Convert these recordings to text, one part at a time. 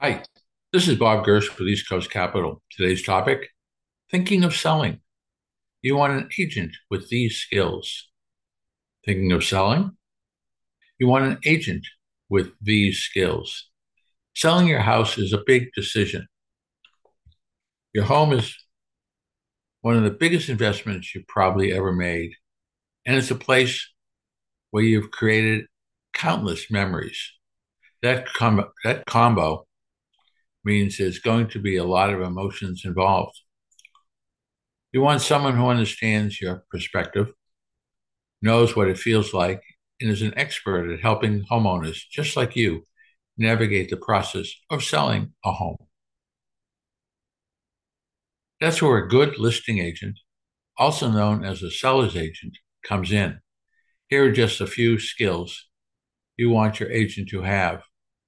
Hi, this is Bob Gersh with East Coast Capital. Today's topic, thinking of selling. You want an agent with these skills. Thinking of selling? You want an agent with these skills. Selling your house is a big decision. Your home is one of the biggest investments you've probably ever made, and it's a place where you've created countless memories. That combo means there's going to be a lot of emotions involved. You want someone who understands your perspective, knows what it feels like, and is an expert at helping homeowners just like you navigate the process of selling a home. That's where a good listing agent, also known as a seller's agent, comes in. Here are just a few skills you want your agent to have: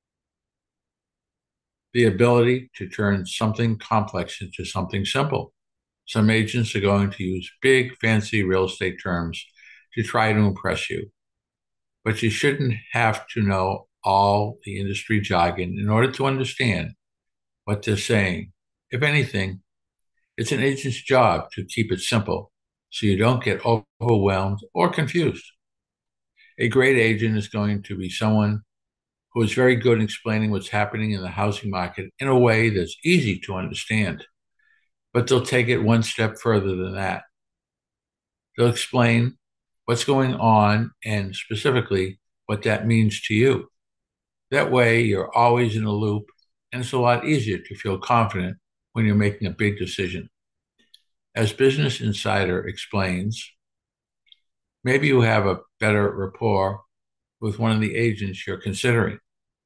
the ability to turn something complex into something simple. Some agents are going to use big, fancy real estate terms to try to impress you, but you shouldn't have to know all the industry jargon in order to understand what they're saying. If anything, it's an agent's job to keep it simple so you don't get overwhelmed or confused. A great agent is going to be someone who is very good in explaining what's happening in the housing market in a way that's easy to understand, but they'll take it one step further than that. They'll explain what's going on and specifically what that means to you. That way, you're always in a loop, and it's a lot easier to feel confident when you're making a big decision. As Business Insider explains, maybe you have a better rapport with one of the agents you're considering,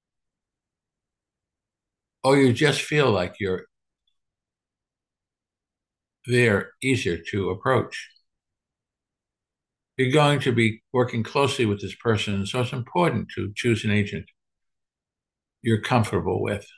or you just feel like they're easier to approach. You're going to be working closely with this person, so it's important to choose an agent you're comfortable with.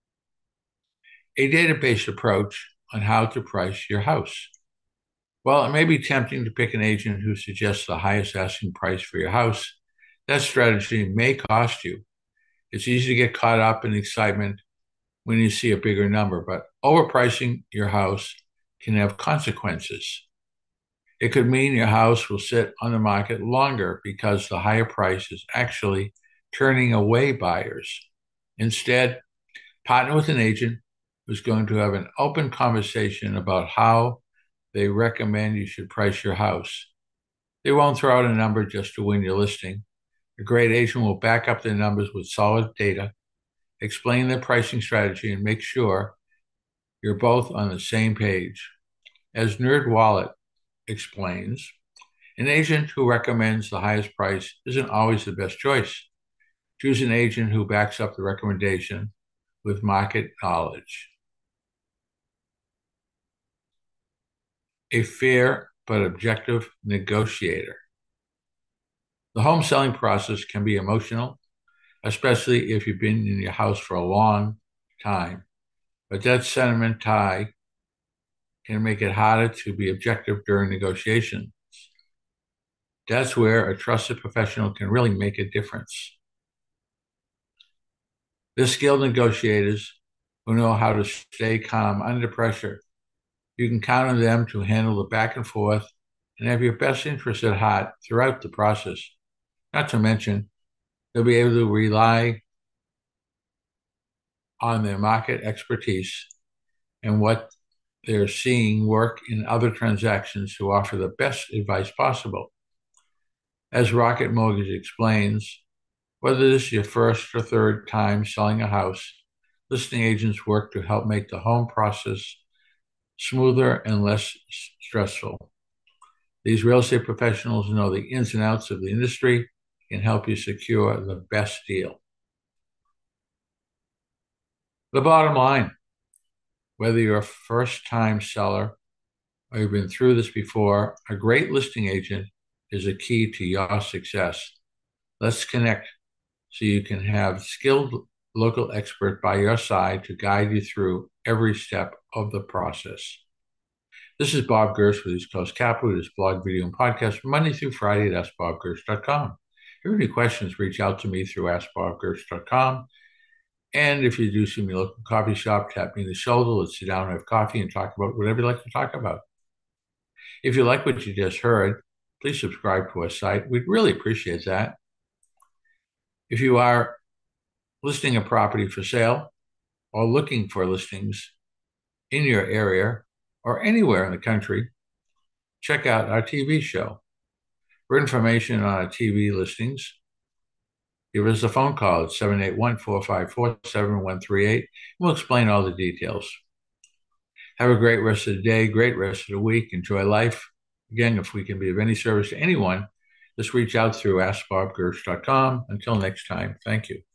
A database approach on how to price your house. Well, it may be tempting to pick an agent who suggests the highest asking price for your house. That strategy may cost you. It's easy to get caught up in excitement when you see a bigger number, but overpricing your house can have consequences. It could mean your house will sit on the market longer because the higher price is actually turning away buyers. Instead, partner with an agent who's going to have an open conversation about how they recommend you should price your house. They won't throw out a number just to win your listing. A great agent will back up their numbers with solid data, explain their pricing strategy, and make sure you're both on the same page. As NerdWallet explains, an agent who recommends the highest price isn't always the best choice. Choose an agent who backs up the recommendation with market knowledge. A fair but objective negotiator. The home selling process can be emotional, especially if you've been in your house for a long time. But that sentiment tie can make it harder to be objective during negotiation. That's where a trusted professional can really make a difference. They're skilled negotiators who know how to stay calm under pressure. You can count on them to handle the back and forth and have your best interests at heart throughout the process. Not to mention, they'll be able to rely on their market expertise and what they're seeing work in other transactions to offer the best advice possible. As Rocket Mortgage explains, whether this is your first or third time selling a house, listing agents work to help make the home process smoother and less stressful. These real estate professionals know the ins and outs of the industry and help you secure the best deal. The bottom line, whether you're a first time seller or you've been through this before, a great listing agent is a key to your success. Let's connect so you can have skilled local expert by your side to guide you through every step of the process. This is Bob Gersh with East Coast Capital. This blog, video, and podcast Monday through Friday at AskBobGersh.com. If you have any questions, reach out to me through AskBobGersh.com. And if you do see me local coffee shop, tap me in the shoulder. Let's sit down and have coffee and talk about whatever you'd like to talk about. If you like what you just heard, please subscribe to our site. We'd really appreciate that. If you are listing a property for sale or looking for listings in your area or anywhere in the country, check out our TV show. For information on our TV listings, give us a phone call at 781-454-7138. We'll explain all the details. Have a great rest of the day, great rest of the week. Enjoy life. Again, if we can be of any service to anyone, just reach out through askbobgersh.com. Until next time, thank you.